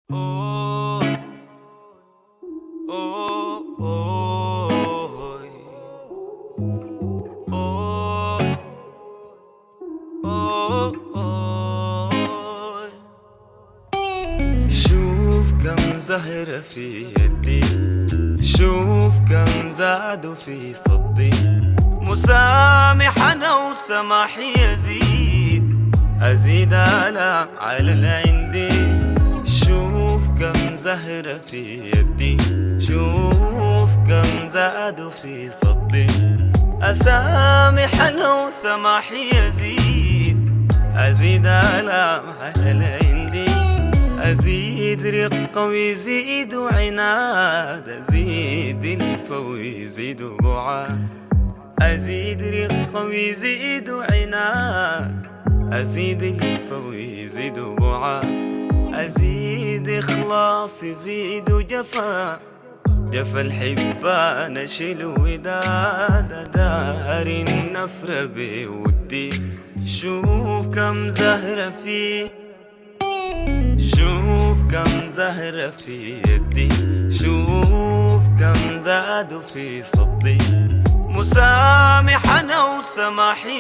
Oh, oh, oh, oh, oh. شوف كم زهرة في يدي، شوف كم زادوا في صدي. مسامح أنا وسماحي أزيد آلام على العندي. شوف كم زهرة في يدي، شوف كم زادوا في صدي. أسامح أنا وسماحي أزيد آلام على العندي. أزيد رقة ويزيد عناد، أزيد الفا ويزيد بعاد. أزيد رقة ويزيد عناد، أزيد الفا ويزيد بعاد. أزيد إخلاص يزيد جفا، جفا الحبان أشيل وداد. دار النفر بودي، شوف كم زهرة فيه، شوف كم زهرة في يدي. شوف كم زادوا في صدي. مسامح أنا وسماحي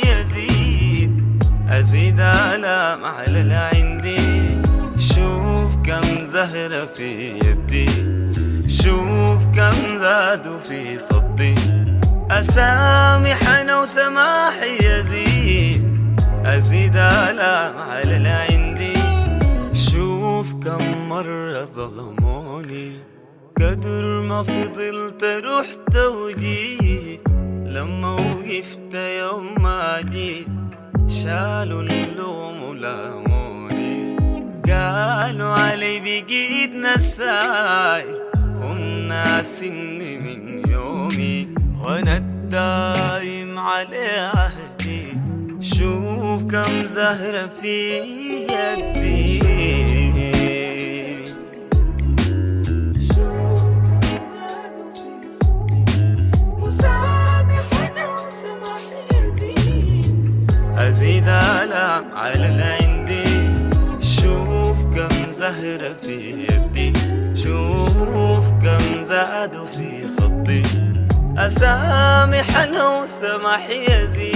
أزيد آلام على العندي. شوف كم زهرة في يدي، شوف كم زادوا في صدي. أسامح أنا وسماحي أزيد آلام على العندي. شوف كم مرة ظلموني، قدر ما فضلت رحت وجيت. لما وقفت يوم ما جيت شالوا اللوم ولاموني. قالوا علي بقيت نساي والناس إني من يومي، وأنا الدايم على عهدي. شوف كم زهرة في يدي، أزيد آلام على العندي. شوف كم زهرة في يدي، شوف كم زادوا في صدي. أسامح أنا وسماحي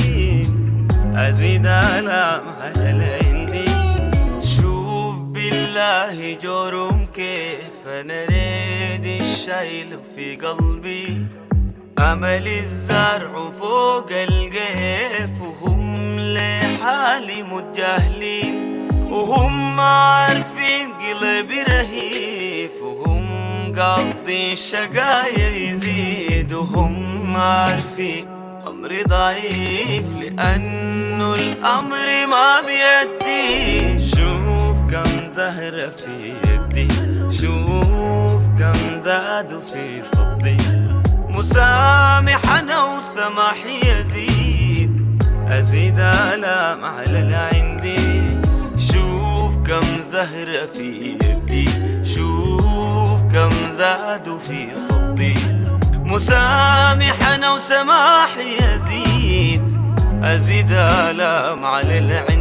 أزيد آلام على العندي. شوف بالله جورم كيف أنا ريد الشايل في قلبي. أمل الزرع فوق القيف، وهم لحالي متجاهلين. وهم عارفين قلبي رهيف، وهم قصدي الشقايا يزيد. وهم عارفين أمري ضعيف لأنه الأمر ما بيدي. شوف كم زهرة في يدي، شوف كم زادوا في صدي. مسامح أنا وسماحي أزيد آلام على العندي. شوف كم زهرة في يدي، شوف كم زادوا في صدي. مسامح أنا وسماحي أزيد آلام على العندي.